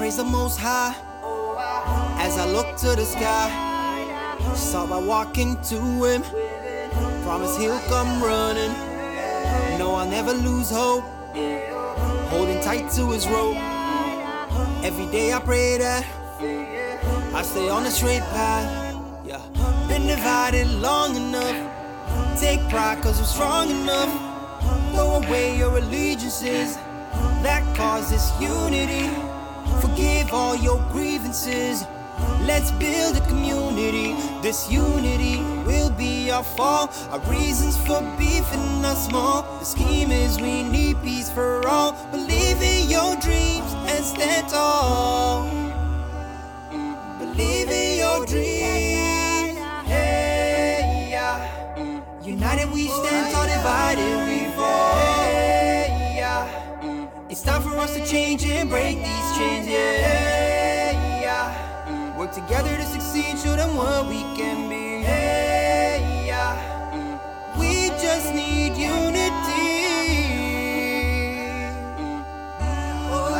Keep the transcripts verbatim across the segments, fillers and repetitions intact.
praise the Most High as I look to the sky. Saw I walk into Him, promise He'll come running. No, I'll never lose hope, holding tight to His rope. Every day I pray that I stay on the straight path. Yeah, been divided long enough. Take pride cause I'm strong enough. Throw away your allegiances that cause this unity. Forgive all your grievances. Let's build a community. This unity will be our fall. Our reasons for beefing are small. The scheme is we need peace for all. Believe in your dreams and stand tall. Believe in your dreams. Hey, yeah. United we stand tall, divided we fall. Hey, yeah. It's time for us to change and break these chains. Yeah, yeah. Work together to succeed, show them what we can be. Hey, yeah. We just need unity. Oh,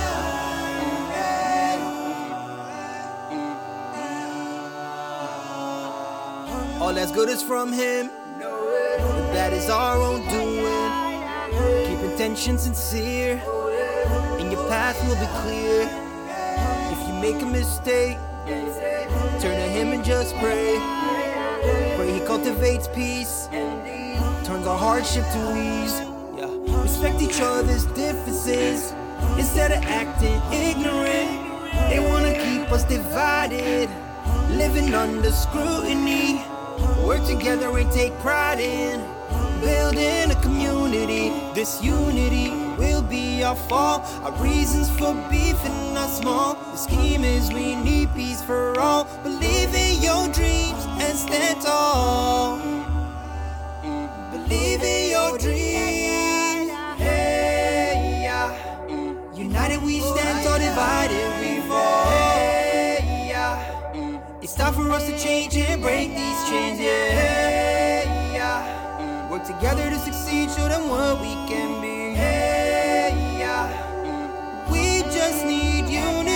yeah. All that's good is from Him, but that is our own doing. Keep intention sincere, and your path will be clear. If you make a mistake, turn to Him and just pray. Pray He cultivates peace, turns our hardship to ease. Yeah. Respect each other's differences instead of acting ignorant. They wanna keep us divided, living under scrutiny. Work together and take pride in building a community. This unity will be our fall. Our reasons for beefing are small. The scheme is we need peace for all. Believe in your dreams and stand tall. Believe in your dreams. Hey, yeah. United we stand tall, divided we fall. Hey, yeah. It's time for us to change and break these chains. Yeah, yeah. Work together to succeed, show them what we can be. Hey, yeah. We just need unity.